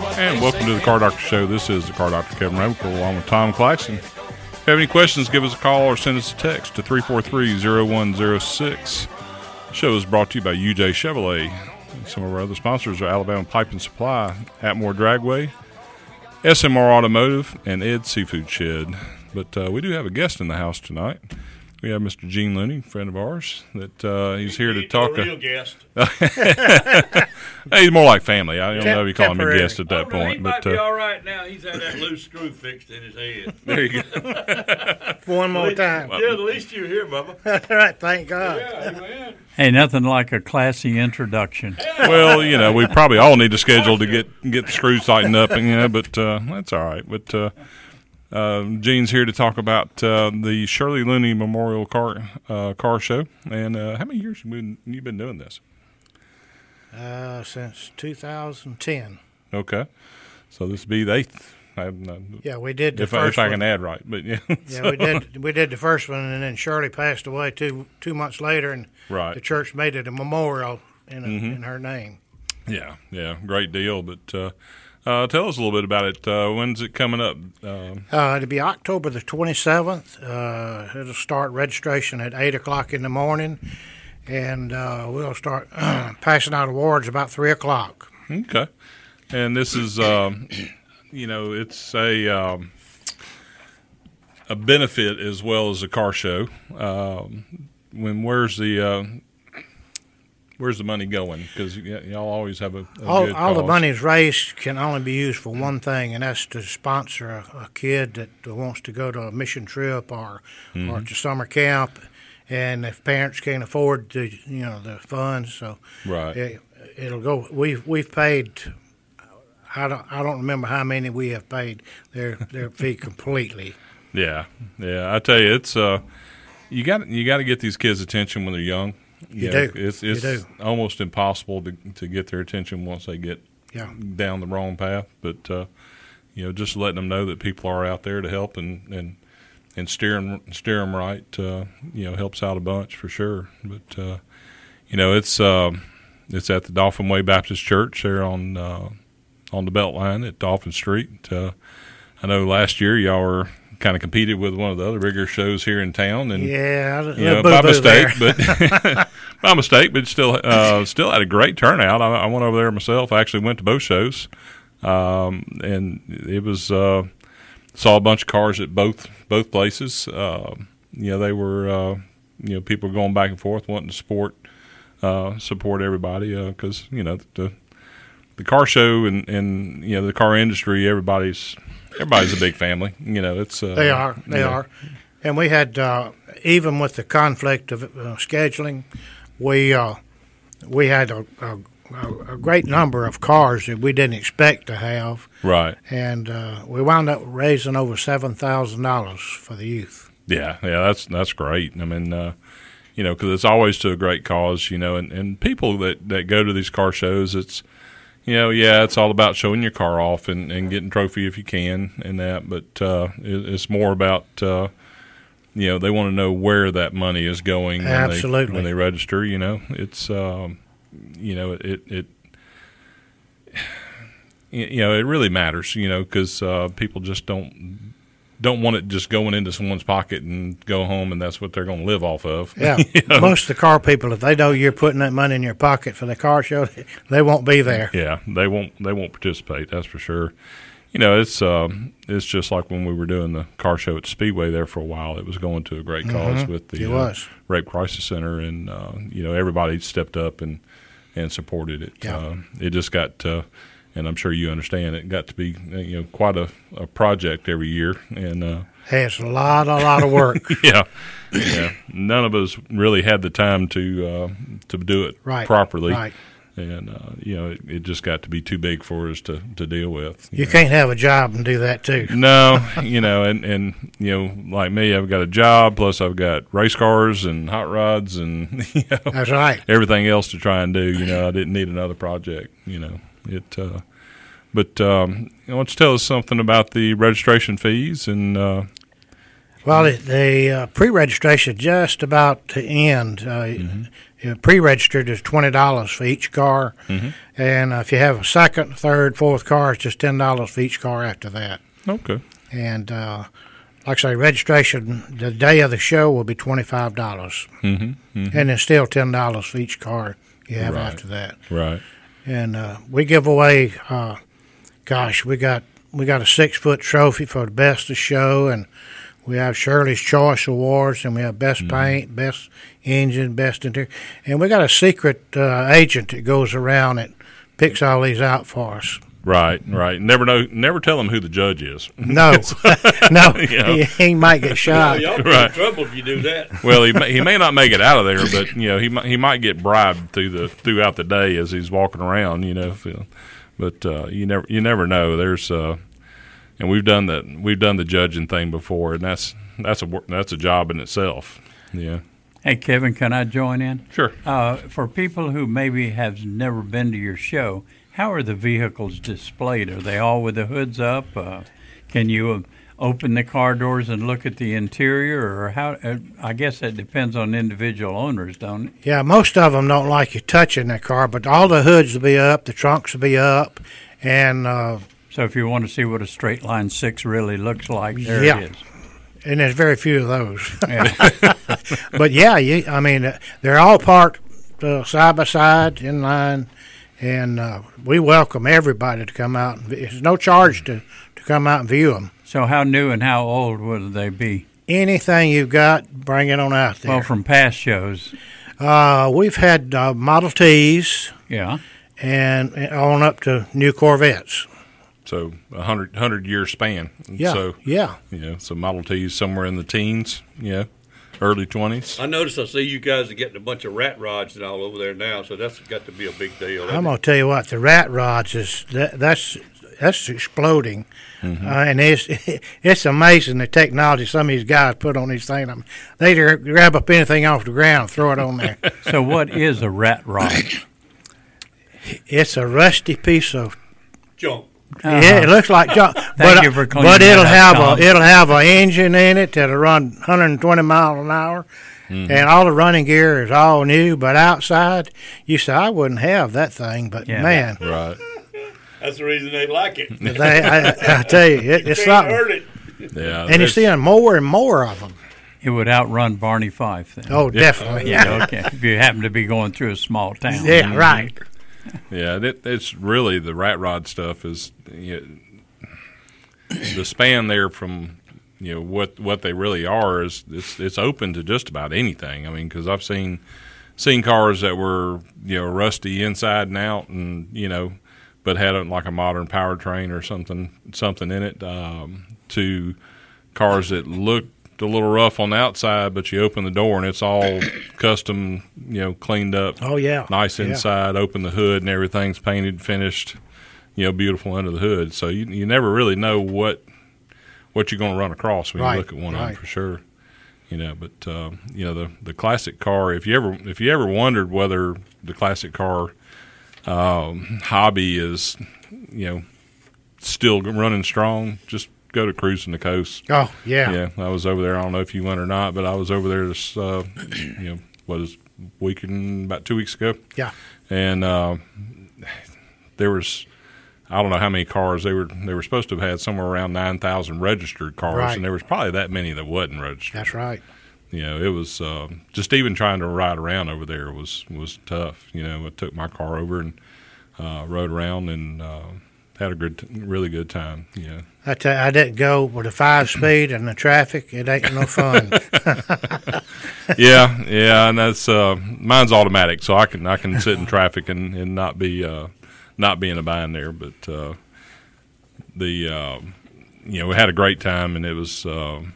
And welcome to the Car Doctor Show. This is the Car Doctor Kevin Ramicle along with Tom Claxton. If you have any questions, give us a call or send us a text to 343-0106. The show is brought to you by UJ Chevrolet. Some of our other sponsors are Alabama Pipe and Supply, Atmore Dragway, SMR Automotive, and Ed Seafood Shed. But we do have a guest in the house tonight. We have Mr. Gene Looney, friend of ours, that he's here to talk. A real guest. He's more like family. I don't know if you call him a guest at that point. He might be all right now. He's had that loose screw fixed in his head. There you go. One more time. Yeah, at least you're here, Bubba. All right, thank God. Yeah, amen. Hey, nothing like a classy introduction. Well, we probably all need to schedule to get the screws tightened up, and but that's all right. But Gene's here to talk about the Shirley Looney Memorial Car Show. And how many years have you been doing this? Since 2010. Okay, so this will be the 8th. Yeah, we did the if first I one. can add right, but yeah. Yeah, we did the first one, and then Shirley passed away two months later, and Right. the church made it a memorial in her name. Yeah, great deal. But tell us a little bit about it. When's it coming up? It'll be October the 27th. It'll start registration at 8 o'clock in the morning, and we'll start passing out awards about 3 o'clock. Okay. And this is, it's a benefit as well as a car show. Where's the money going? Because y'all always have a good All the cause. money's raised can only be used for one thing, and that's to sponsor a kid that wants to go to a mission trip or to summer camp, and if parents can't afford the funds, so Right. it'll go. We've paid. I don't remember how many we have paid their fee completely. Yeah. I tell you, it's you got to get these kids' attention when they're young. You do. It's You do. almost impossible to get their attention once they get down the wrong path. But just letting them know that people are out there to help and steer them right, helps out a bunch for sure. But it's at the Dolphin Way Baptist Church there on the Beltline at Dolphin Street. I know last year y'all were kind of competed with one of the other bigger shows here in town, and by mistake, but still had a great turnout. I went over there myself. I actually went to both shows, and it was saw a bunch of cars at both places. They were people going back and forth wanting to support everybody because the car show and the car industry, everybody's a big family. It's They are, and we had even with the conflict of scheduling, we had a great number of cars that we didn't expect to have. Right. And we wound up raising over $7,000 for the youth. Yeah, that's great. I mean, because it's always to a great cause. And people that go to these car shows, it's. It's all about showing your car off and getting trophy if you can and that. But it's more about, they want to know where that money is going when they register. It's, it really matters, because people just don't want it just going into someone's pocket and go home and that's what they're going to live off of. Yeah, most of the car people, if they know you're putting that money in your pocket for the car show, they won't be there. Yeah, they won't participate. That's for sure. It's just like when we were doing the car show at Speedway there for a while. It was going to a great cause with the Rape Crisis Center, and everybody stepped up and supported it. Yeah. It just got. And I'm sure you understand it got to be quite a project every year, and hey, it's a lot of work. yeah. None of us really had the time to do it properly, right. And it just got to be too big for us to deal with. You can't have a job and do that too. No, and like me, I've got a job plus I've got race cars and hot rods and That's right. everything else to try and do. I didn't need another project. But why don't you tell us something about the registration fees and Well, the pre-registration just about to end. Pre-registered is $20 for each car, and if you have a second, third, fourth car, it's just $10 for each car after that. Okay. And like I say, registration the day of the show will be $25, and it's still $10 for each car you have after that. Right. And we give away, we got a 6-foot trophy for the best of the show, and we have Shirley's Choice Awards, and we have best paint, best engine, best interior, and we got a secret agent that goes around that picks all these out for us. Right. Never tell him who the judge is. No, no, he might get shot. Y'all be in trouble if you do that. Well, he may not make it out of there, but he might get bribed throughout the day as he's walking around. But you never know. There's and we've done the judging thing before, and that's a job in itself. Yeah. Hey, Kevin, can I join in? Sure. For people who maybe have never been to your show, how are the vehicles displayed? Are they all with the hoods up? Can you open the car doors and look at the interior, or how? I guess that depends on individual owners, don't it? Yeah, most of them don't like you touching their car, but all the hoods will be up, the trunks will be up, and so if you want to see what a straight line 6 really looks like, there it is. And there's very few of those. Yeah. But they're all parked side by side in line, and we welcome everybody to come out. There's no charge to come out and view them. So how new and how old would they be? Anything you've got, bring it on out there. Well, from past shows. We've had Model Ts. Yeah. And on up to new Corvettes. So 100-year span. Yeah. So, so Model T's somewhere in the teens. Yeah. Early 20s. I noticed. I see you guys are getting a bunch of rat rods and all over there now, so that's got to be a big deal. I'm gonna tell you what, the rat rods that's exploding, and it's amazing the technology some of these guys put on these things. They grab up anything off the ground and throw it on there. So what is a rat rod? It's a rusty piece of junk. Yeah, it looks like junk, Thank you for cleaning but it'll that up, have an engine in it that'll run 120 miles an hour, and all the running gear is all new. But outside, you say I wouldn't have that thing, but man, right. That's the reason they like it. I tell you, it's something. Hurt it. Yeah, and you're seeing more and more of them. It would outrun Barney Fife then. Oh, definitely. Yeah, okay. If you happen to be going through a small town. Yeah, right. Yeah, it's really the rat rod stuff is the span there from what they really are is it's open to just about anything. I mean, because I've seen cars that were rusty inside and out, and but had like a modern powertrain or something in it, to cars that looked a little rough on the outside, but you open the door and it's all custom, cleaned up. Oh yeah, nice inside. Open the hood and everything's painted, finished, beautiful under the hood. So you never really know what you're going to run across when you look at one of them for sure. But the classic car. If you ever wondered whether the classic car hobby is still running strong, just go to Cruising the Coast. Oh, yeah. Yeah, I was over there. I don't know if you went or not, but I was over there this, about 2 weeks ago. Yeah. And there was, I don't know how many cars. They were supposed to have had somewhere around 9,000 registered cars, and there was probably that many that wasn't registered. That's right. It was just even trying to ride around over there was tough. I took my car over and rode around and had a really good time. Yeah. I tell you, I didn't go with a 5-speed and the traffic. It ain't no fun. yeah, and that's mine's automatic, so I can sit in traffic and not be in a bind there. But we had a great time, and it was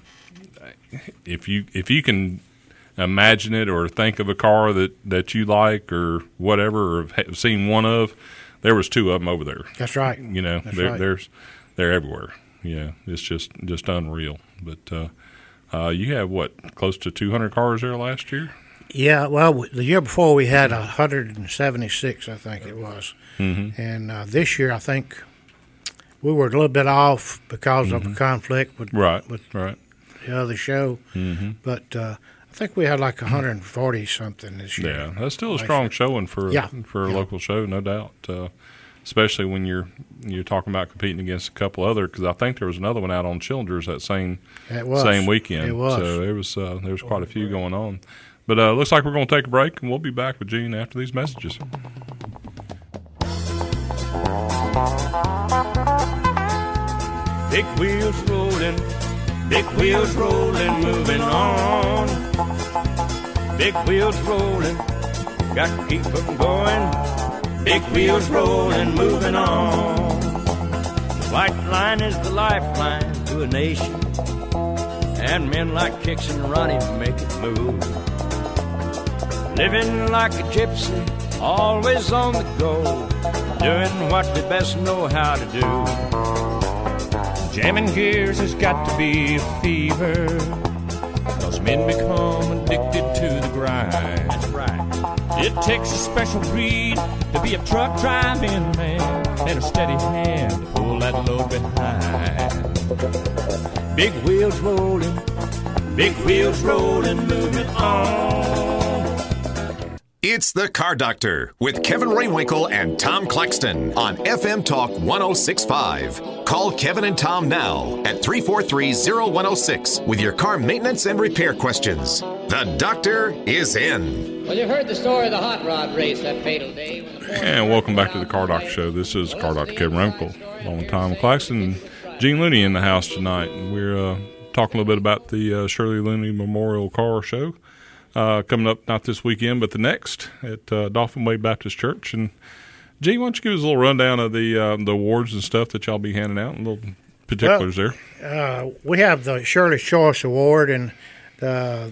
if you can imagine it or think of a car that you like or whatever, or have seen one of. There was 2 of them over there. That's right. They're everywhere. Yeah, it's just unreal. But you have close to 200 cars there last year? Yeah, well, the year before we had 176, I think it was. Mm-hmm. And this year, I think we were a little bit off because of a conflict with right. the other show. Mm-hmm. But I think we had like 140 something this year. Yeah, that's still a strong showing for a local show, no doubt. Especially when you're talking about competing against a couple other, because I think there was another one out on Chillinger's that same weekend. It was. So there was quite a few going on. But looks like we're going to take a break, and we'll be back with Gene after these messages. Big wheels rolling, moving on. Big wheels rolling, got to keep them going. Big wheels rolling, moving on. The white line is the lifeline to a nation, and men like Kix and Ronnie make it move. Living like a gypsy, always on the go, doing what they best know how to do. Jamming gears has got to be a fever, 'cause men become addicted to the grind. That's right. It takes a special breed to be a truck driving man, and a steady hand to pull that load behind. Big wheels rolling, moving on. It's The Car Doctor with Kevin Rainwinkle and Tom Claxton on FM Talk 106.5. Call Kevin and Tom now at 343-0106 with your car maintenance and repair questions. The doctor is in. Well, you've heard the story of the hot rod race that fatal day. And welcome back to the Car Doctor Show. This is Car Doctor Kevin Rainwinkle, along with Tom Claxton and Gene Looney in the house tonight. And we're talking a little bit about the Shirley Looney Memorial Car Show. Coming up not this weekend, but the next at Dauphin Way Baptist Church. And Gene, why don't you give us a little rundown of the awards and stuff that y'all be handing out, and little particulars there. We have the Shirley's Choice Award, and that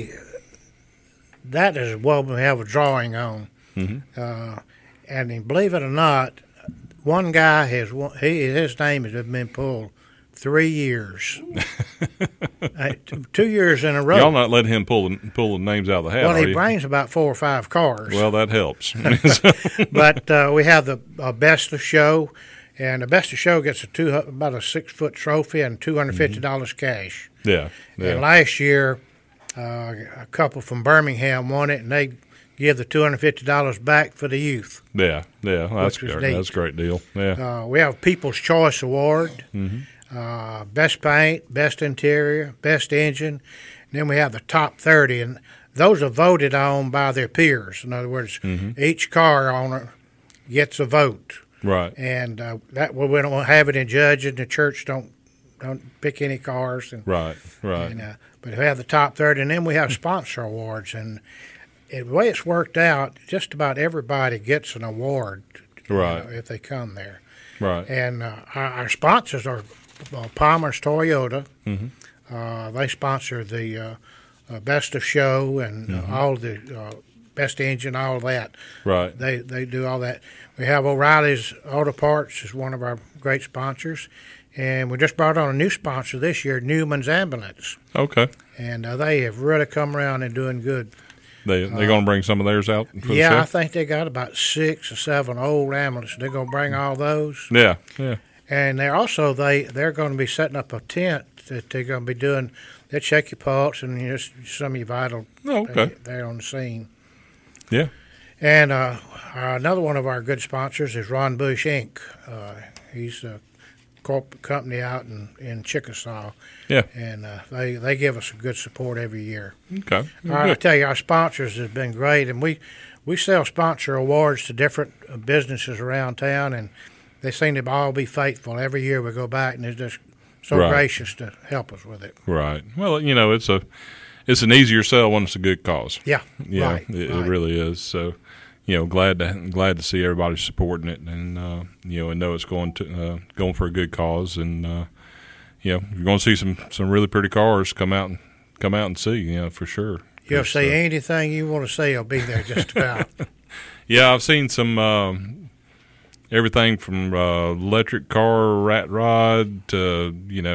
is what we have a drawing on. Mm-hmm. And believe it or not, one guy his name has been pulled 3 years. 2 years in a row. Y'all not let him pull the names out of the hat, well, are he you? brings about 4 or 5 cars. Well, that helps. But we have the Best of Show, and the Best of Show gets about a 6-foot trophy and $250 cash. Yeah. And last year, a couple from Birmingham won it, and they give the $250 back for the youth. Yeah. That's a great deal. Yeah. We have People's Choice Award. Mm-hmm. Best paint, best interior, best engine. And then we have the top 30, and those are voted on by their peers. In other words, each car owner gets a vote. Right. And that we don't have it in judging. The church don't pick any cars. And, right. And, but we have the top 30, and then we have sponsor awards. And the way it's worked out, just about everybody gets an award. Right. If they come there. Right. And our sponsors are Palmer's Toyota. Mm-hmm. They sponsor the Best of Show and all the best engine, all that. Right. They do all that. We have O'Reilly's Auto Parts is one of our great sponsors, and we just brought on a new sponsor this year, Newman's Ambulance. Okay. And they have really come around and doing good. They're going to bring some of theirs out for the show? I think they got about 6 or 7 old ambulances. They're going to bring all those. Yeah. And they're also they're going to be setting up a tent that they're going to be doing. They check your pulse and some of your vital. Oh, okay. They're on the scene. Yeah. And another one of our good sponsors is Ron Bush Inc. He's a corporate company out in Chickasaw. Yeah. And they give us a good support every year. Okay. I tell you, our sponsors have been great, and we sell sponsor awards to different businesses around town, and they seem to all be faithful. Every year we go back, and they're just so gracious to help us with it. Right. Well, it's an easier sell when it's a good cause. Yeah. Right. It really is. So, glad to see everybody supporting it, and and know it's going for a good cause, and you're going to see some really pretty cars come out and see, for sure. You'll see anything you want to see. I'll be there just about. Yeah, I've seen some. Everything from electric car, rat rod, to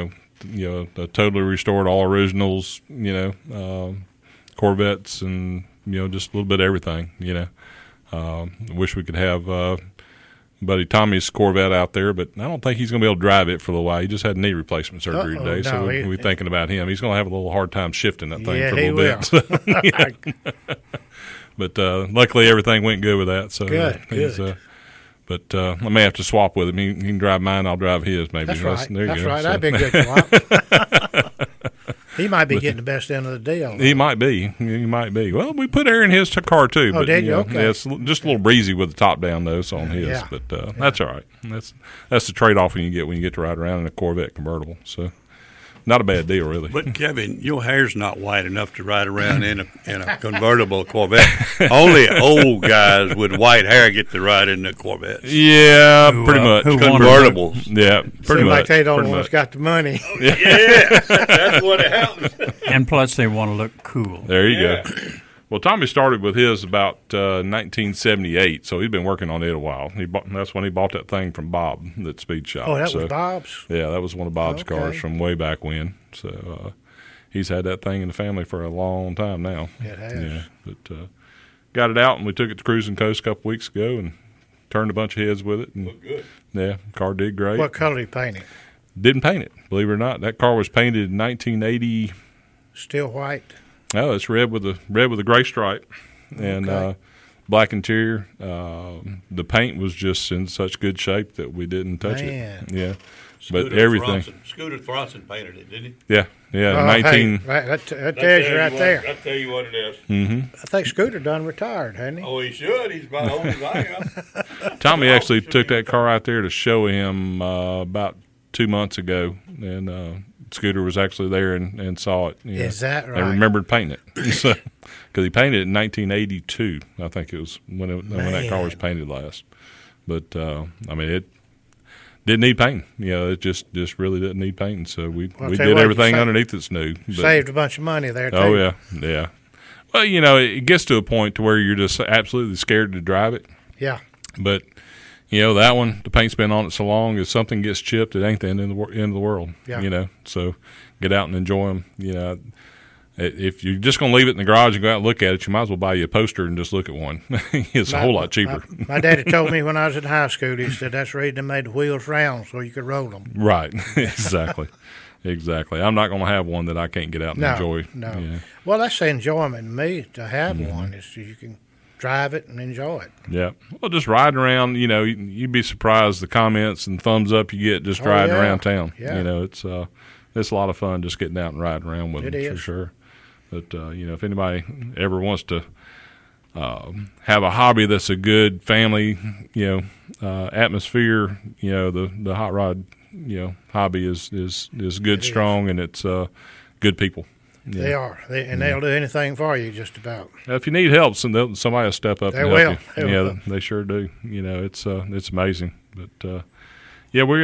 the totally restored all originals, Corvettes, and just a little bit of everything. Wish we could have buddy Tommy's Corvette out there, but I don't think he's going to be able to drive it for a little while. He just had knee replacement surgery today, so we're thinking about him. He's going to have a little hard time shifting that thing for a little bit. But luckily, everything went good with that. So good. But I may have to swap with him. He can drive mine. I'll drive his. Maybe that's right. There you that's go. right. So. That'd be a good swap. He might be getting the best end of the deal. He might be. He might be. Well, we put air in his car too. Oh, but, did you? know, Okay. Yeah, it's just a little breezy with the top down though. So on his, Yeah. but that's all right. That's the trade off when you get to ride around in a Corvette convertible. So. Not a bad deal, really. But Kevin, your hair's not white enough to ride around in a convertible Corvette. Only old guys with white hair get to ride in the Corvettes. Yeah, pretty much. Convertibles. Yeah, pretty much. Like they don't want to got the money. Yeah, that's what happens. And plus, they want to look cool. There you go. Well, Tommy started with his about 1978, so he's been working on it a while. That's when he bought that thing from Bob, that speed shop. Oh, that was Bob's? Yeah, that was one of Bob's cars from way back when. So he's had that thing in the family for a long time now. It has. Yeah, but got it out, and we took it to Cruising Coast a couple weeks ago and turned a bunch of heads with it. And, Look good. Yeah, car did great. What color did he paint it? Didn't paint it, believe it or not. That car was painted in 1980. Still white? Oh, it's red with a gray stripe and black interior. The paint was just in such good shape that we didn't touch it. Yeah, but everything. Scooter Thronson painted it, didn't he? Yeah. Oh, 19. Hey, that tells you right there. I'll tell you what it is. Mm-hmm. I think Scooter done retired, hasn't he? Oh, he should. He's about old as I am. Tommy actually took that car out there to show him about 2 months ago, and Scooter was actually there and saw it. Is that right? And remembered painting it. Because he painted it in 1982, I think it was when that car was painted last. But, I mean, it didn't need painting. It just really didn't need painting. So we did everything underneath that's new. Saved a bunch of money there, too. Oh, yeah. Well, it gets to a point to where you're just absolutely scared to drive it. Yeah. But – that one, the paint's been on it so long, if something gets chipped, it ain't the end of the world. Yeah. So get out and enjoy them. If you're just going to leave it in the garage and go out and look at it, you might as well buy you a poster and just look at one. It's a whole lot cheaper. My daddy told me when I was in high school, he said that's the reason they made the wheels round so you could roll them. Right. Exactly. I'm not going to have one that I can't get out and enjoy. No. Yeah. Well, that's the enjoyment to me to have one is you can drive it and enjoy it. Yeah. Well, just riding around, you'd be surprised the comments and thumbs up you get just riding around town. Yeah. It's a lot of fun just getting out and riding around with them for sure. But, if anybody ever wants to have a hobby that's a good family, atmosphere, the hot rod, hobby is good, strong, and it's good people. Yeah. They are, they'll do anything for you, just about. If you need help, somebody will step up and help you. They will. They sure do. It's amazing. But we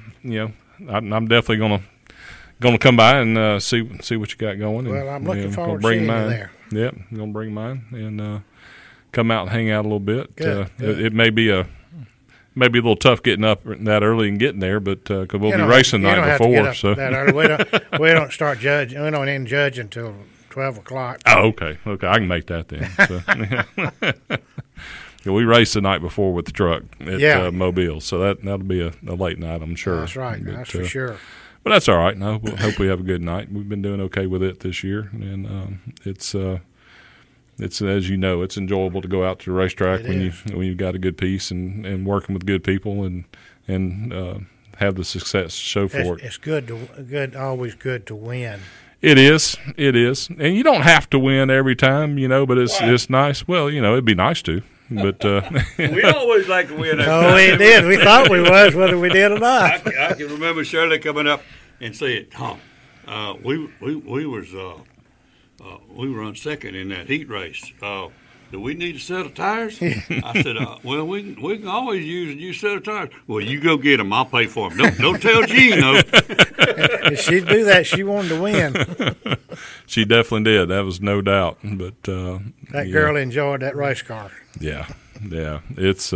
I'm definitely gonna come by and see what you got going. Well, I'm looking forward to seeing you mine. there. Yep, I'm gonna bring mine and come out and hang out a little bit. Good. It may be a little tough getting up that early and getting there, but because we'll be racing the night before. So that early. We don't start judging. We don't end judging until 12 o'clock. Oh, okay. I can make that then. So. Yeah, we raced the night before with the truck at Mobile, so that'll be a late night, I'm sure. That's right. That's for sure. But that's all right. No, we'll hope we have a good night. We've been doing okay with it this year, and it's as you know, it's enjoyable to go out to the racetrack when you've got a good piece and working with good people and have the success to show for it. It's always good to win. It is, and you don't have to win every time, but it's nice. Well, it'd be nice to, but we always like to win. Oh, we did. We thought we was, whether we did or not. I can remember Shirley coming up and saying, "Tom, we were on second in that heat race. Do we need a set of tires?" I said, "Well, we can always use a new set of tires." "Well, you go get them. I'll pay for them. Don't tell Gene, though." If she'd do that, she wanted to win. She definitely did. That was no doubt. But that girl enjoyed that race car. Yeah. It's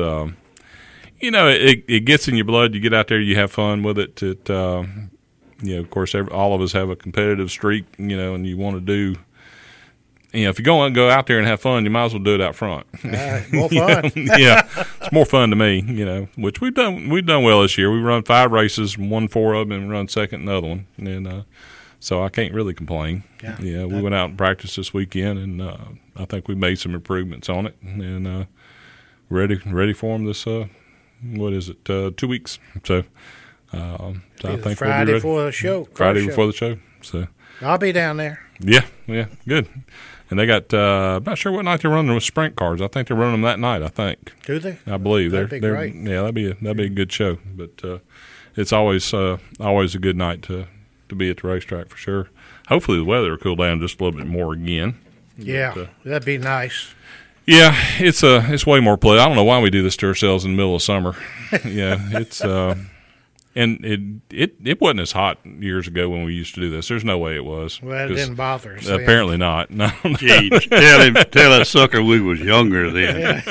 it gets in your blood. You get out there, you have fun with it. Of course, all of us have a competitive streak. And you want to do if you're going to go out there and have fun, you might as well do it out front. More fun. Yeah, it's more fun to me, which we've done well this year. We run 5 races, won 4 of them, and run second in the other one. And so I can't really complain. Yeah, we went out and practiced this weekend, and I think we made some improvements on it. And ready for them this, 2 weeks. So I think Friday we'll be ready. before the show. Friday before the show. So I'll be down there. Yeah, good. And they got I'm not sure what night they're running with sprint cars. I think they're running them that night. I think. Do they? I believe that'd be great. Yeah, that'd be a good show. But it's always a good night to be at the racetrack for sure. Hopefully the weather will cool down just a little bit more again. Yeah, but, that'd be nice. Yeah, it's way more play. I don't know why we do this to ourselves in the middle of summer. Yeah, it's and it wasn't as hot years ago when we used to do this. There's no way it was. Well, it didn't bother us. Apparently not. No. Gee, tell that sucker we was younger then.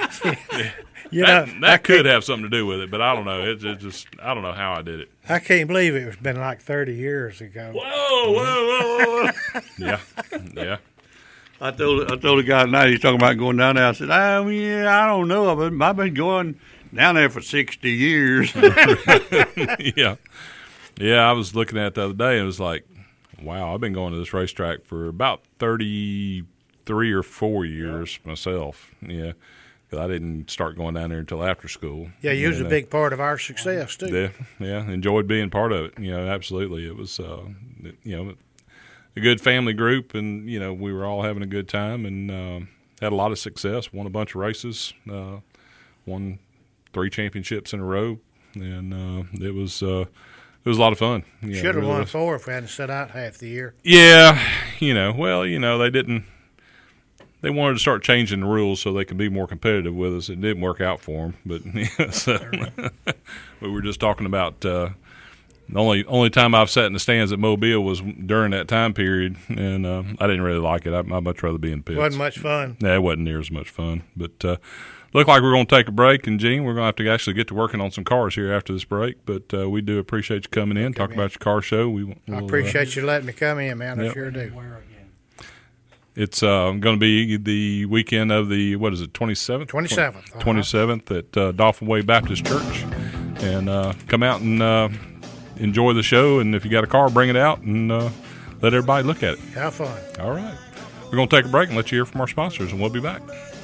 That could have something to do with it, but I don't know. It just I don't know how I did it. I can't believe it's been like 30 years ago. Whoa. Yeah. I told the guy tonight, he's talking about going down there. I said, I don't know. I've been going down there for 60 years. Yeah. Yeah, I was looking at it the other day, and it was like, wow, I've been going to this racetrack for about 33 or 4 years myself. Yeah, because I didn't start going down there until after school. Yeah, you was a big part of our success, too. Yeah, enjoyed being part of it. Absolutely. It was, a good family group, and, we were all having a good time and had a lot of success, won a bunch of races, won 3 championships in a row, and it was a lot of fun. Should have won 4 if we hadn't set out half the year. Yeah, they didn't. They wanted to start changing the rules so they could be more competitive with us. It didn't work out for them, but we were just talking about the only time I've sat in the stands at Mobile was during that time period, and I didn't really like it. I'd much rather be in pits. Wasn't much fun. Yeah, it wasn't near as much fun, but. Look like we're going to take a break, and Gene, we're going to have to actually get to working on some cars here after this break. But we do appreciate you coming in, talking about your car show. I appreciate you letting me come in, man. I sure do. It's going to be the weekend of the 27th? 27th. 27th at Dauphin Way Baptist Church, and come out and enjoy the show. And if you got a car, bring it out and let everybody look at it. Have fun. All right, we're going to take a break and let you hear from our sponsors, and we'll be back.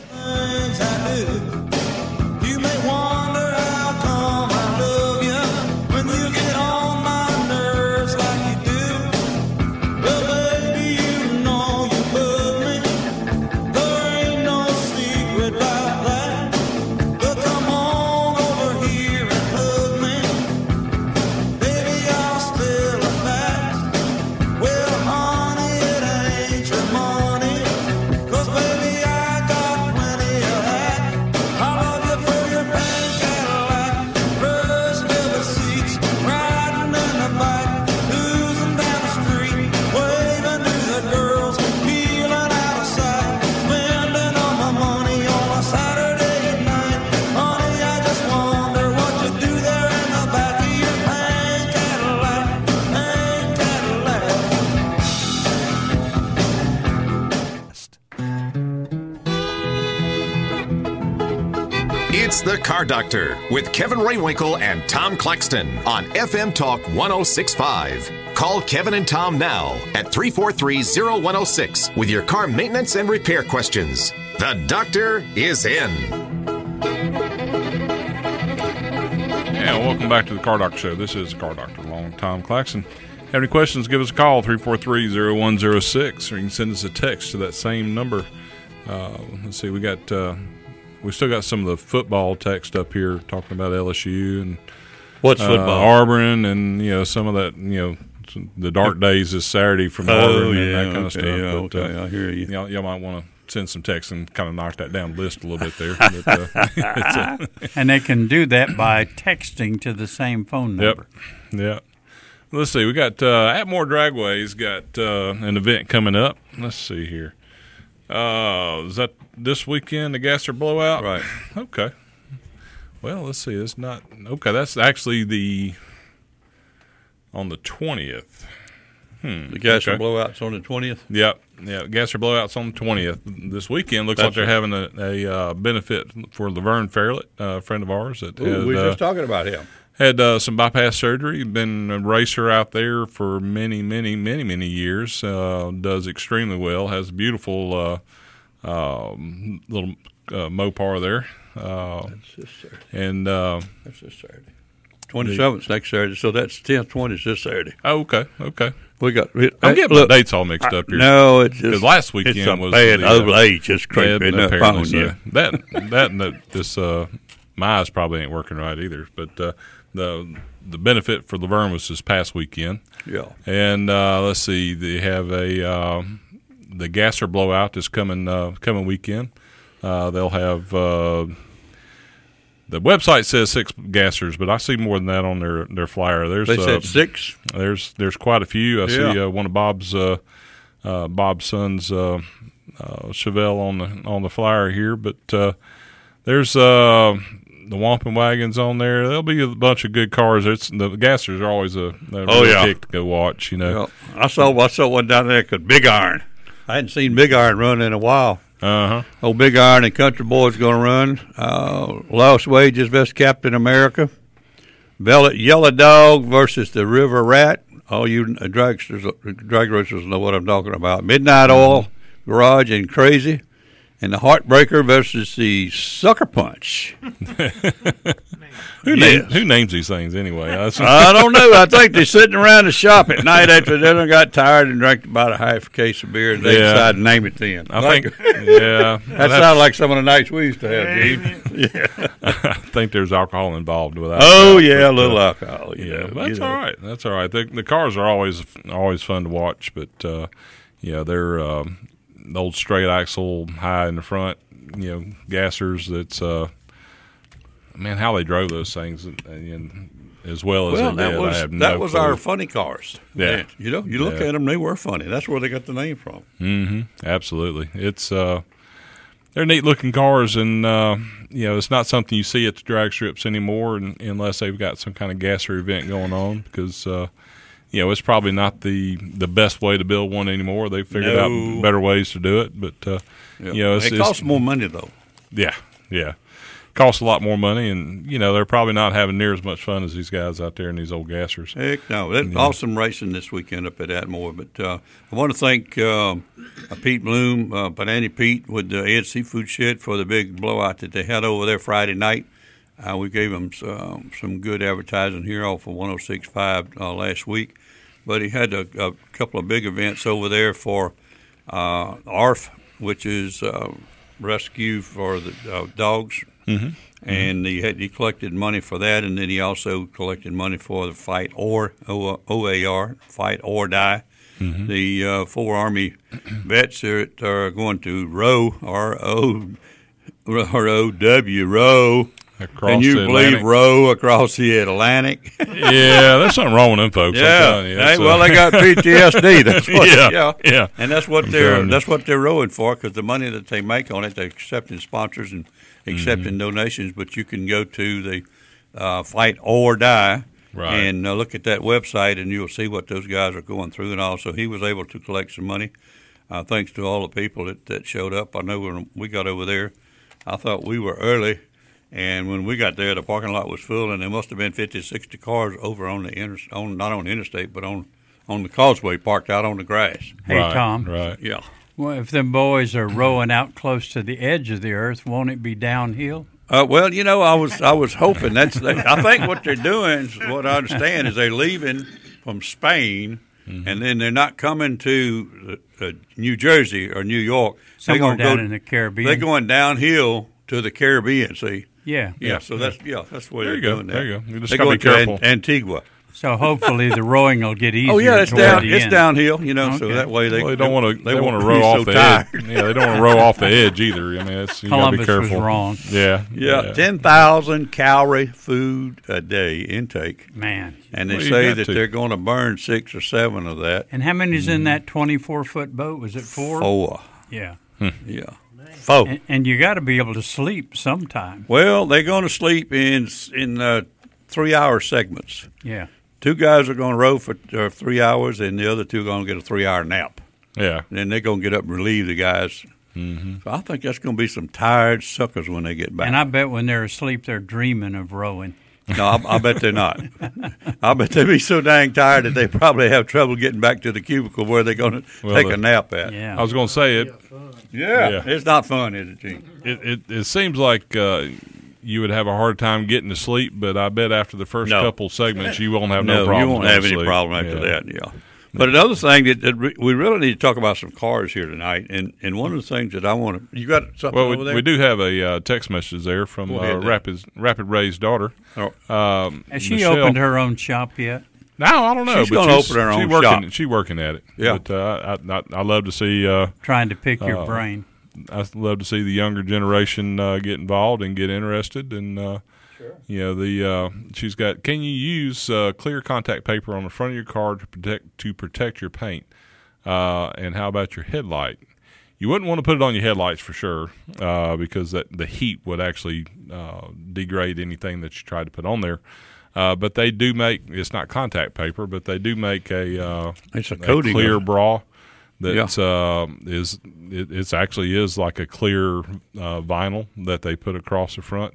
You may wonder how come I love you when you get on my nerves like you do. Well, baby, you know you love me. There ain't no secret about that. But come on over here and hug me. Baby, I'll spill a fact. Well, honey, it ain't your money. 'Cause baby, I got plenty of that. I love you for your pink Cadillac, first leather seats, riding in the back, cruising down the street, waving to the girls, feeling out of sight, spending all my money on a Saturday night. Honey, I just wonder what you do there in the back of your pink Cadillac, pink Cadillac. It's the Car Doctor with Kevin Raywinkle and Tom Claxton on FM Talk 106.5. Call Kevin and Tom now at 343-0106 with your car maintenance and repair questions. The doctor is in. Yeah, welcome back to the Car Doctor Show. This is the Car Doctor, along with Tom Claxton. Have any questions, give us a call, 343-0106, or you can send us a text to that same number. Let's see, we still got some of the football text up here talking about LSU and what's football? Auburn, and some of that. The dark days is Saturday from Auburn and that kind of stuff. Yeah, but, I hear you. Y'all might want to send some text and kind of knock that down the list a little bit there. But, and they can do that by texting to the same phone number. Yep. Let's see. We got Atmore Dragway's got an event coming up. Let's see here. Is that this weekend, the Gasser Blowout? Right. Okay. Well, let's see. It's not – okay, that's actually on the 20th. The Gasser blowout's on the 20th. Yep. Yeah, Gasser blowout's on the 20th. This weekend looks like they're having a benefit for Laverne Fairlett, a friend of ours. That we were just talking about him. Had some bypass surgery. Been a racer out there for many years. Does extremely well. Has a beautiful little Mopar there. That's this Saturday. And that's this Saturday. 27th next Saturday. So that's 10th, 20th this Saturday. Oh, okay. We got. I'm getting my dates all mixed up here. No, it's just last weekend it's a was bad the, old age just creeping up on you. This my eyes probably ain't working right either. But the benefit for Laverne was this past weekend. Yeah. And let's see, they have the Gasser blowout is coming weekend. They'll have. The website says 6 gassers, but I see more than that on their flyer. They said 6. There's quite a few. I see one of Bob's sons, Chevelle, on the flyer here. But there's the Wampum wagons on there. There'll be a bunch of good cars. The gassers are always a pick to go watch. Yeah. I saw one down there called Big Iron. I hadn't seen Big Iron run in a while. Old Big Iron and Country Boy's going to run. Lost Wages vs. Captain America. Velvet Yellow Dog versus the River Rat. All you drag racers know what I'm talking about. Midnight Oil, Garage, and Crazy. And the Heartbreaker versus the Sucker Punch. Who names these things anyway? I don't know. I think they're sitting around the shop at night after they done got tired and drank about a half a case of beer, and they decided to name it then. I think that sounded like some of the nights we used to have, Gene. I think there's alcohol involved with that. A little alcohol. That's all right. That's all right. The cars are always fun to watch, but they're the old straight axle high in the front, gassers. That's man, how they drove those things, and as well as they did. That was our funny cars. Yeah, you look at them; they were funny. That's where they got the name from. Mm-hmm. Absolutely, it's they're neat looking cars, and it's not something you see at the drag strips anymore, unless they've got some kind of gasser event going on, because. It's probably not the best way to build one anymore. They've figured out better ways to do it, but it costs more money though. Yeah, costs a lot more money, and they're probably not having near as much fun as these guys out there in these old gassers. Heck no, that's awesome racing this weekend up at Atmore. But I want to thank Pete Bloom, Banana Pete, with the Ed Seafood Shed for the big blowout that they had over there Friday night. We gave him some good advertising here off of 106.5 last week. But he had a couple of big events over there for ARF, which is rescue for the dogs. Mm-hmm. And he collected money for that, and then he also collected money for the Fight or OAR, Fight or Die. Mm-hmm. The 4 Army vets that are going to row, R-O-W, row. Can you believe row across the Atlantic? Yeah, there's something wrong with them folks. Yeah, they got PTSD. That's what. Yeah, and that's what they're rowing for, because the money that they make on it, they're accepting sponsors and accepting donations. But you can go to the Fight or Die and look at that website, and you'll see what those guys are going through. And also, he was able to collect some money, thanks to all the people that showed up. I know when we got over there, I thought we were early. And when we got there, the parking lot was full, and there must have been 50, 60 cars over on the not on the interstate, but on the causeway, parked out on the grass. Hey, Tom. Right. Yeah. Well, if them boys are rowing out close to the edge of the earth, won't it be downhill? I was hoping I think what they're doing, what I understand, is they're leaving from Spain, and then they're not coming to New Jersey or New York. Somewhere down in the Caribbean. They're going downhill to the Caribbean. See. Yeah. So that's where they're doing that. There you go. You just they're gotta going be careful. to Antigua. So hopefully the rowing will get easier. Oh yeah, it's downhill. Okay. So that way they don't want to row off the edge. Yeah, they don't want to row off the edge either. I mean, you got to be careful. Was wrong. Yeah. 10,000 calorie food a day intake. Man. And they say that they're going to burn 6 or 7 of that. And how many's in that 24-foot boat? Was it 4? 4. Yeah. Yeah. 4. And you got to be able to sleep sometime. Well, they're going to sleep in 3-hour segments. Yeah. 2 guys are going to row for 3 hours, and the other 2 are going to get a 3-hour nap. Yeah. And then they're going to get up and relieve the guys. Mm-hmm. So I think that's going to be some tired suckers when they get back. And I bet when they're asleep, they're dreaming of rowing. No, I bet they're not. I bet they'll be so dang tired that they probably have trouble getting back to the cubicle where they're going to take a nap at. Yeah. I was going to say it. Yeah, it's not fun, is it, Gene? It seems like you would have a hard time getting to sleep, but I bet after the first couple segments you won't have no problem. You won't have any problem after that, yeah. But another thing that we really need to talk about some cars here tonight, and one of the things that I want to – you got something over there? We do have a text message there from Rapid Ray's daughter. Has she opened her own shop yet? No, I don't know. She's going to open her own shop. She's working at it. Yeah. But I love to see trying to pick your brain. I love to see the younger generation get involved and get interested. And you know, she's got. Can you use clear contact paper on the front of your car to protect your paint? And how about your headlight? You wouldn't want to put it on your headlights for sure, because the heat would actually degrade anything that you try to put on there. But they do make, it's not contact paper, but they do make it's a coating, clear bra that's it's actually is like a clear vinyl that they put across the front.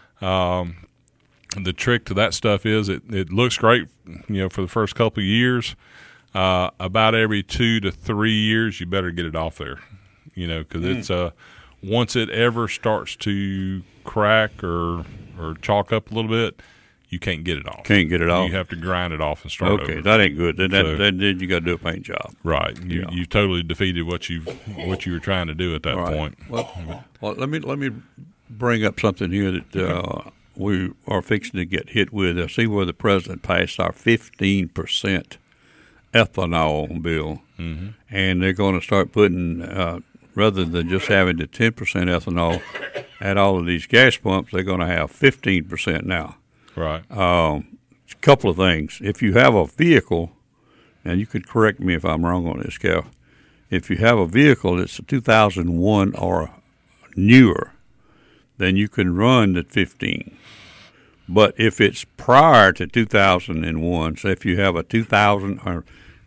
The trick to that stuff is it looks great, you know, for the first couple of years. About every 2 to 3 years, you better get it off there, you know, because it's once it ever starts to crack or chalk up a little bit, you can't get it off. Can't get it off. You have to grind it off and start over. Okay, that ain't good. Then you got to do a paint job. Right. You totally defeated what you were trying to do at that point. Well, let me bring up something here that we are fixing to get hit with. I see where the president passed our 15% ethanol bill, and they're going to start putting rather than just having the 10% ethanol at all of these gas pumps, they're going to have 15% now. Right. A couple of things. If you have a vehicle, and you could correct me if I'm wrong on this, Cal, if you have a vehicle that's a 2001 or newer, then you can run at 15. But if it's prior to 2001, so if you have a 2000 or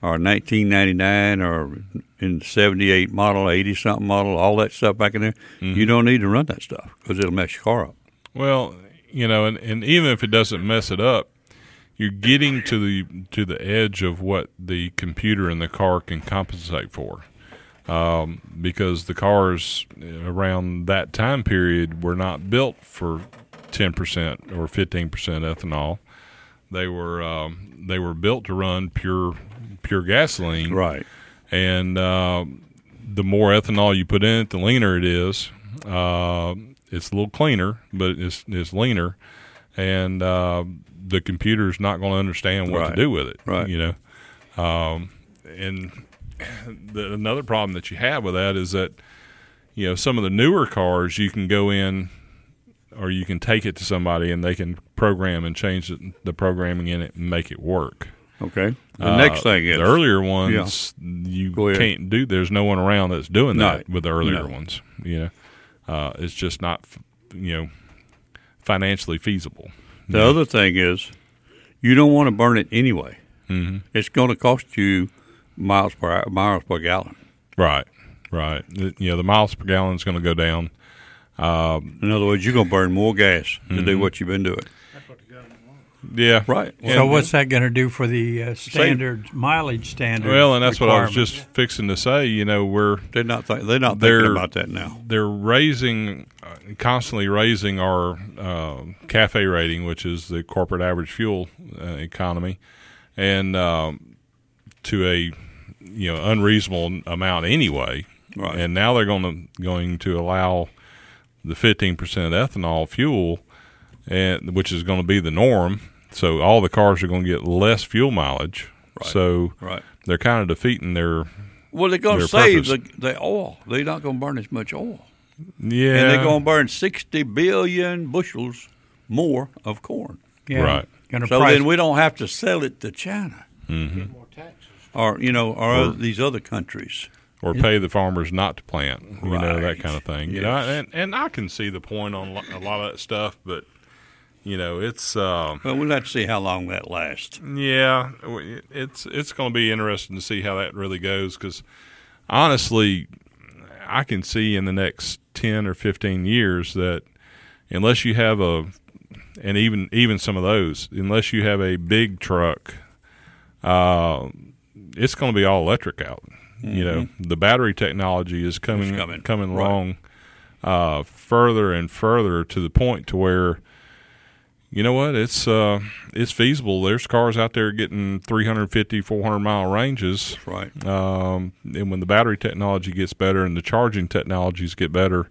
1999 or in 78 model, 80-something model, all that stuff back in there, you don't need to run that stuff because it'll mess your car up. Well, you know, and even if it doesn't mess it up, you're getting to the edge of what the computer in the car can compensate for, because the cars around that time period were not built for 10% or 15% ethanol. They were built to run pure gasoline, right? And the more ethanol you put in it, the leaner it is. It's a little cleaner, but it's leaner, and the computer's not going to understand what to do with it. Right. You know, and another problem that you have with that is that, you know, some of the newer cars you can go in, or you can take it to somebody and they can program and change the programming in it and make it work. Okay. The next thing is the earlier ones you can't do. There's no one around that's doing that with the earlier ones. You know, it's just not, you know, financially feasible. The other thing is, you don't want to burn it anyway. Mm-hmm. It's going to cost you miles per gallon. Right. You know, the miles per gallon is going to go down. In other words, you're going to burn more gas to do what you've been doing. Yeah, right. So what's that going to do for the mileage standard? Well, and that's what I was just fixing to say. You know, they're not thinking about that now. They're constantly raising our CAFE rating, which is the corporate average fuel economy, and to a unreasonable amount anyway. Right. And now they're going to allow the 15% ethanol fuel, which is going to be the norm. So all the cars are going to get less fuel mileage. Right. So they're kind of defeating their Well, they're going to save the oil. They're not going to burn as much oil. Yeah. And they're going to burn 60 billion bushels more of corn. Yeah. Right. So then we don't have to sell it to China. Mm-hmm. Get more taxes. Or these other countries. Or pay the farmers not to plant, you know, that kind of thing. Yes. You know, and I can see the point on a lot of that stuff, but it's. Well, we'll have to see how long that lasts. Yeah, it's going to be interesting to see how that really goes because, honestly, I can see in the next 10 or 15 years that unless you have and even some of those, unless you have a big truck, it's going to be all electric out. Mm-hmm. The battery technology is coming along further and further to the point to where, you know what, it's feasible. There's cars out there getting 350, 400-mile ranges. That's right. And when the battery technology gets better and the charging technologies get better,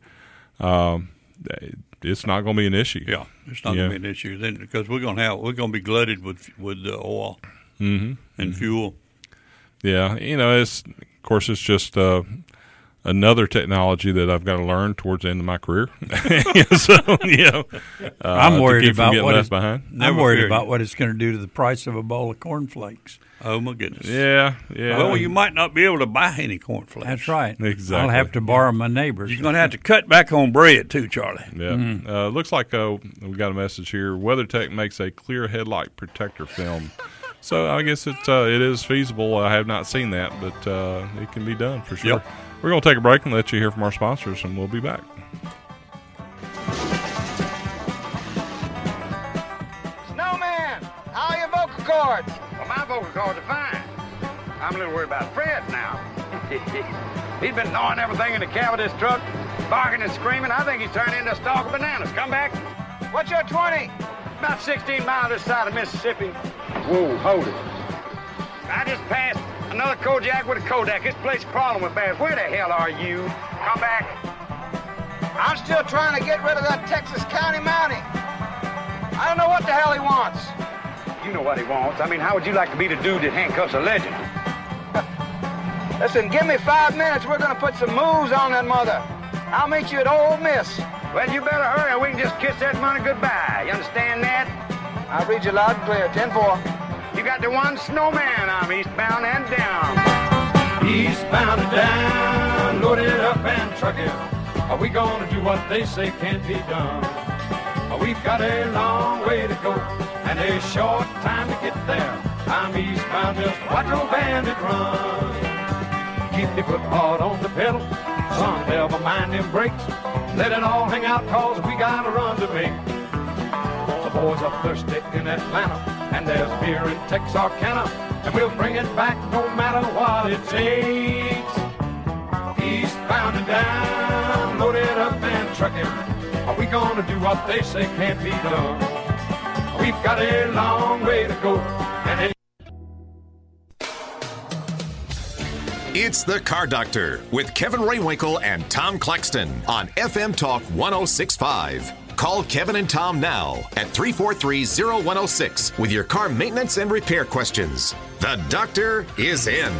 it's not going to be an issue. Yeah, it's not going to be an issue then because we're going to be glutted with oil and fuel. Yeah, it's just another technology that I've got to learn towards the end of my career. I'm worried about what it's going to do to the price of a bowl of cornflakes. Oh my goodness! Yeah. Well, you might not be able to buy any cornflakes. That's right. Exactly. I'll have to borrow my neighbor's. You're going to have to cut back on bread too, Charlie. Yeah. Looks like we got a message here. WeatherTech makes a clear headlight protector film. So I guess it is feasible. I have not seen that, but it can be done for sure. Yep. We're going to take a break and let you hear from our sponsors, and we'll be back. Snowman, how are your vocal cords? Well, my vocal cords are fine. I'm a little worried about Fred now. He's been gnawing everything in the cab of this truck, barking and screaming. I think he's turned into a stalk of bananas. Come back. What's your 20? About 16 miles this side of Mississippi. Whoa, hold it. I just passed another Kodiak with a Kodak. This place crawling with bears. Where the hell are you? Come back. I'm still trying to get rid of that Texas County Mountie. I don't know what the hell he wants. You know what he wants. I mean, how would you like to be the dude that handcuffs a legend? Listen, give me 5 minutes. We're going to put some moves on that mother. I'll meet you at Ole Miss. Well, you better hurry or we can just kiss that money goodbye. You understand that? I'll read you loud and clear. 10-4. You got the one snowman. I'm eastbound and down. Eastbound and down, loaded up and trucking. Are we gonna do what they say can't be done? We've got a long way to go and a short time to get there. I'm eastbound, just watch old bandit run. Keep your foot hard on the pedal, son, never mind them brakes. Let it all hang out, cause we got a run to make. The boys are thirsty in Atlanta, and there's beer in Texarkana, and we'll bring it back no matter what it takes. Eastbound and down, loaded up and trucking. Are we gonna do what they say can't be done? We've got a long way to go, and It's the Car Doctor with Kevin Raywinkle and Tom Claxton on FM Talk 106.5. Call Kevin and Tom now at 343-0106 with your car maintenance and repair questions. The doctor is in.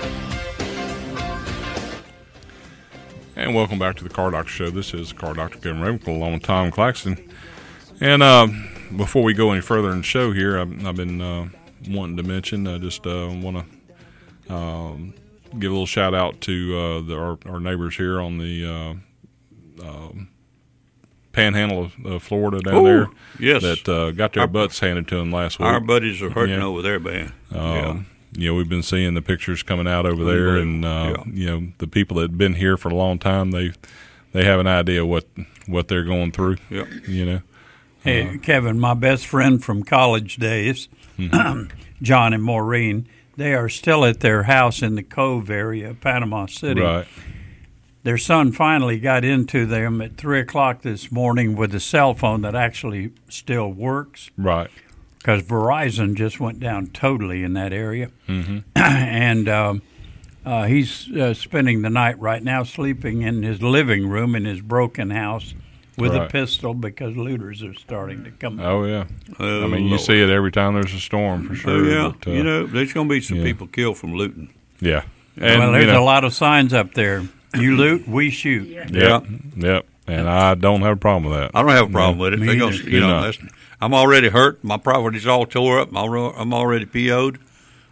And welcome back to the Car Doctor Show. This is Car Doctor Kevin Raywinkle along with Tom Claxton. And before we go any further in the show here, I've been wanting to mention, I just want to give a little shout out to our neighbors here on the panhandle of Florida down there. Yes. That got their butts handed to them last week. Our buddies are hurting over there, man. We've been seeing the pictures coming out over there, and the people that have been here for a long time, they have an idea what they're going through. Yeah. Hey, Kevin, my best friend from college days, John and Maureen, they are still at their house in the Cove area, Panama City. Right. Their son finally got into them at 3 o'clock this morning with a cell phone that actually still works. Right. Because Verizon just went down totally in that area. Mm-hmm. And he's spending the night right now sleeping in his living room in his broken house with a pistol because looters are starting to come. Oh, yeah. You see it every time there's a storm for sure. Oh, yeah. But, there's going to be some people killed from looting. Yeah. And, well, there's a lot of signs up there. You loot, we shoot. Yep. And I don't have a problem with that. I don't have a problem with it. They're gonna, I'm already hurt. My property's all tore up. I'm already PO'd.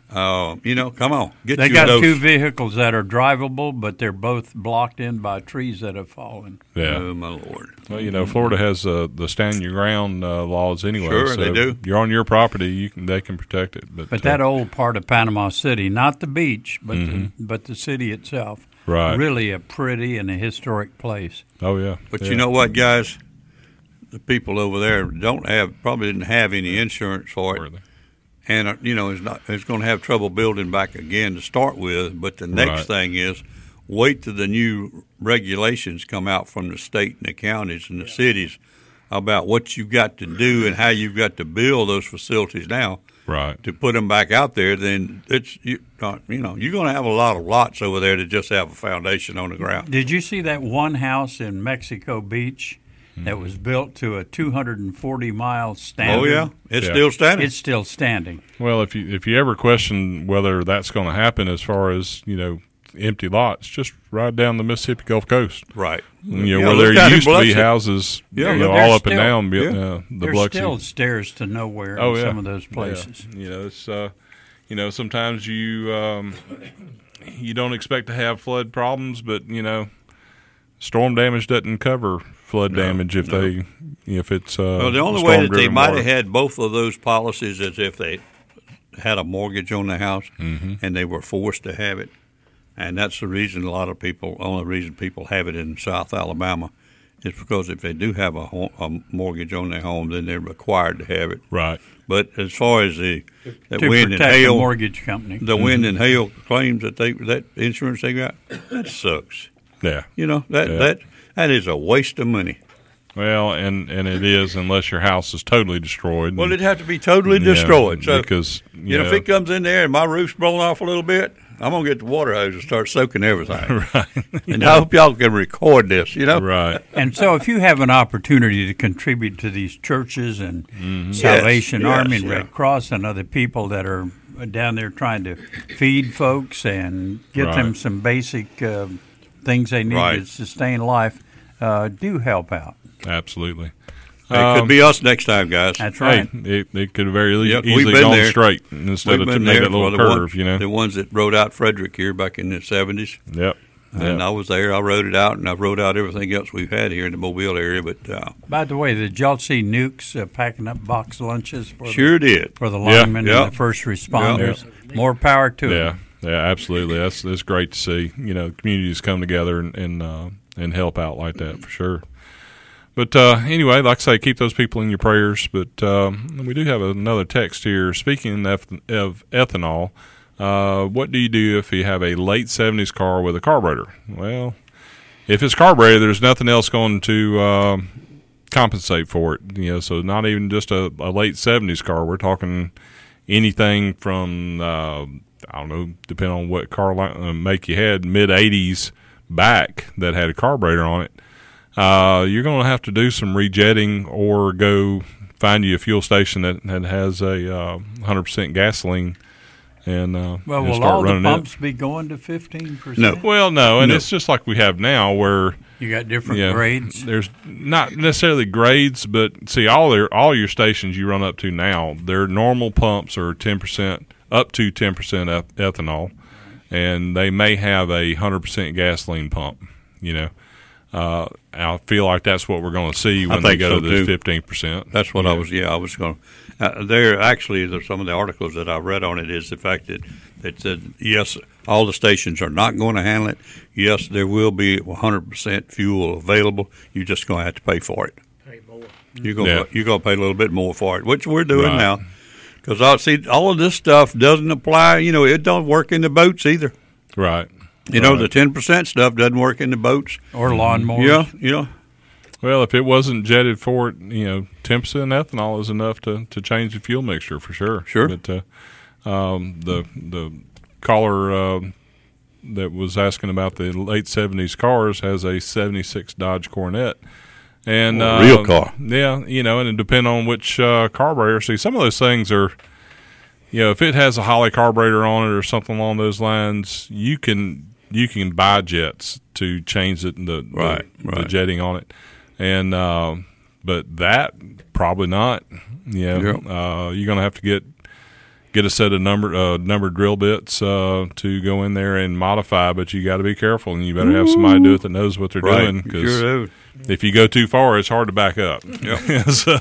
Come on, get They you got those. 2 vehicles that are drivable, but they're both blocked in by trees that have fallen. Yeah. Oh my Lord. Well, Florida has the stand your ground laws anyway. Sure, so they do. You're on your property, they can protect it. But that old part of Panama City, not the beach, but but the city itself, right? Really a pretty and a historic place. Oh yeah. But yeah. you know what, guys? The people over there probably didn't have any insurance for it. And it's going to have trouble building back again to start with. But the next thing is, wait till the new regulations come out from the state and the counties and the cities about what you've got to do and how you've got to build those facilities now. Right. To put them back out there, then you're going to have a lot of lots over there to just have a foundation on the ground. Did you see that one house in Mexico Beach that was built to a 240-mile standard? Oh yeah, it's still standing. It's still standing. Well, if you ever question whether that's going to happen as far as empty lots, just ride down the Mississippi Gulf Coast. Right. Where there used to be houses, all up and down the There's Biloxi. still stairs to nowhere in some of those places. Yeah. It's sometimes you don't expect to have flood problems, but storm damage doesn't cover flood damage if it's well, the only way that they might have had both of those policies is if they had a mortgage on the house and they were forced to have it. And that's the reason only reason people have it in South Alabama is because if they do have a mortgage on their home, then they're required to have it. Right. But as far as the wind and hail, the mortgage company, the wind and hail claims that insurance they got, that sucks. Yeah. That is a waste of money. Well, and it is unless your house is totally destroyed. Well, it'd have to be totally destroyed. So because if it comes in there and my roof's blown off a little bit, I'm going to get the water hose and start soaking everything. Right. And I hope y'all can record this, Right. And so if you have an opportunity to contribute to these churches and Salvation Army and Red Cross and other people that are down there trying to feed folks and get them some basic things they need to sustain life, do help out. Absolutely. It could be us next time, guys. That's right. Hey, it could have very easily gone straight instead of made that little curve, The ones that rode out Frederick here back in the 70s. Yep. And I was there. I rode it out, and I rode out everything else we've had here in the Mobile area. But by the way, did y'all see Nukes packing up box lunches for the linemen and the first responders? Yeah. More power to them. Yeah, absolutely. That's great to see. Communities come together and help out like that for sure. But anyway, like I say, keep those people in your prayers. But we do have another text here. Speaking of ethanol, what do you do if you have a late 70s car with a carburetor? Well, if it's carbureted, there's nothing else going to compensate for it. So not even just a late 70s car. We're talking anything from, I don't know, depending on what car make you had, mid-80s back that had a carburetor on it. You're going to have to do some rejetting or go find you a fuel station that has a 100% gasoline and will start all running the pumps be going to 15%? No. Well, no, and it's just like we have now where you got different grades. There's not necessarily grades, but see all your stations you run up to now, their normal pumps are 10% up to 10% ethanol, and they may have a 100% gasoline pump. I feel like that's what we're going to see when they go to the 15%. That's what I was going to. There actually, some of the articles that I read on it is the fact that it said, yes, all the stations are not going to handle it. Yes, there will be 100% fuel available. You're just going to have to pay for it. Pay more. You're going to pay a little bit more for it, which we're doing now. Because all of this stuff doesn't apply. It don't work in the boats either. Right. The 10% stuff doesn't work in the boats or lawnmowers. Yeah. Well, if it wasn't jetted for it, 10% ethanol is enough to change the fuel mixture for sure. Sure. But the caller that was asking about the late 70s cars has a 76 Dodge Coronet. And real car. Yeah, and it depends on which carburetor. See, some of those things are, if it has a Holley carburetor on it or something along those lines, you can buy jets to change it the jetting on it, and but that probably not. You're going to have to get get a set of numbered drill bits to go in there and modify, but you got to be careful, and you better have somebody do it that knows what they're doing, because if you go too far, it's hard to back up. Yep. So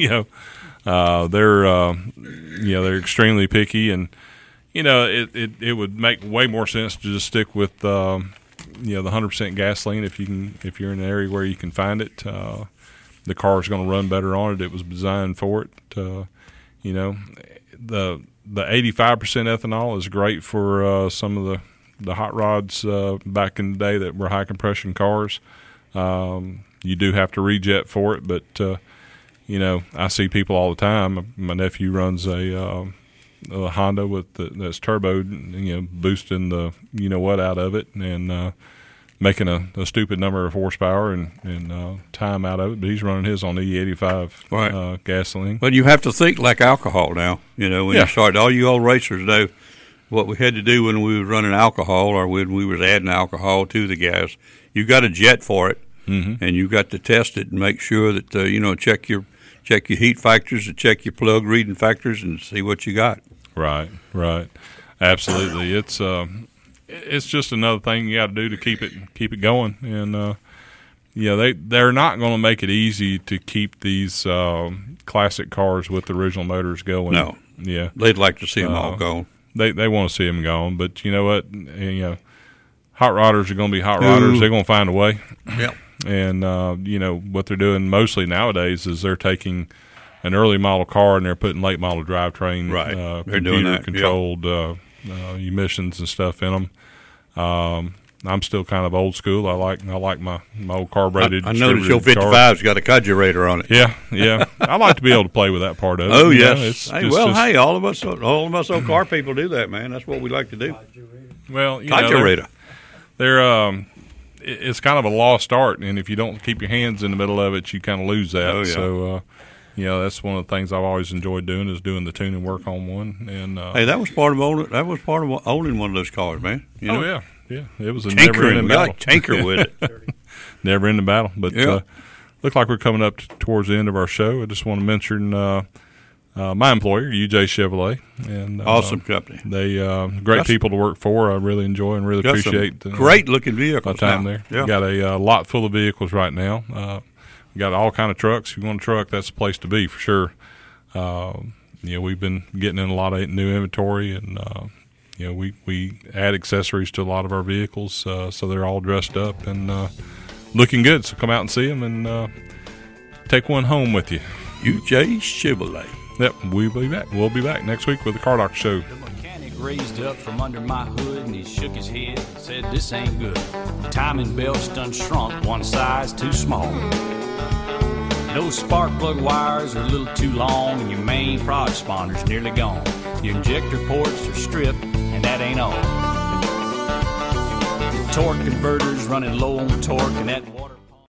they're extremely picky, and it would make way more sense to just stick with the 100% gasoline if you're in an area where you can find it. The car's going to run better on it. It was designed for it. The 85% ethanol is great for some of the hot rods back in the day that were high compression cars. You do have to rejet for it, but I see people all the time. My nephew runs a Honda that's turboed, boosting the what out of it, and making a stupid number of horsepower and time out of it, but he's running his on E85 gasoline. But you have to think like alcohol now. When you start, all you old racers know what we had to do when we were running alcohol or when we was adding alcohol to the gas. You got a jet for it, and you got to test it and make sure that check your heat factors and check your plug reading factors and see what you got. Right. Absolutely. It's just another thing you got to do to keep it going, and they're not going to make it easy to keep these classic cars with the original motors going. No, they'd like to see them all gone. They want to see them gone, but you know what? Hot rodders are going to be hot rodders. They're going to find a way. Yep. And what they're doing mostly nowadays is they're taking an early model car and they're putting late model drivetrain, they're doing that. Controlled. Emissions and stuff in them. I'm still kind of old school. I like my old carbureted. I noticed your 55's got a carburetor on it. Yeah. I like to be able to play with that part of it. Oh yes. All of us old car people do that, man. That's what we like to do. Well, carburetor. They're it's kind of a lost art, and if you don't keep your hands in the middle of it, you kind of lose that. Oh, yeah. So. That's one of the things I've always enjoyed doing is doing the tuning work on one. And that was part of owning one of those cars, man. Oh yeah, it was a never-ending battle. Like tinker with it, never-ending battle. But look like we're coming up towards the end of our show. I just want to mention my employer, UJ Chevrolet, and awesome company. They great people to work for. I really enjoy and really appreciate. Great looking vehicles. My time there. Yeah. Got a lot full of vehicles right now. We got all kind of trucks. If you want a truck, that's the place to be for sure. We've been getting in a lot of new inventory, and we add accessories to a lot of our vehicles, so they're all dressed up and looking good. So come out and see them and take one home with you. UJ Chevrolet. Yep, we'll be back. We'll be back next week with the Car Doctor Show. The mechanic raised up from under my hood and he shook his head and said, "This ain't good. The timing belt's done shrunk one size too small. Those spark plug wires are a little too long, and your main prod responders nearly gone. Your injector ports are stripped, and that ain't all. The torque converter's running low on torque, and that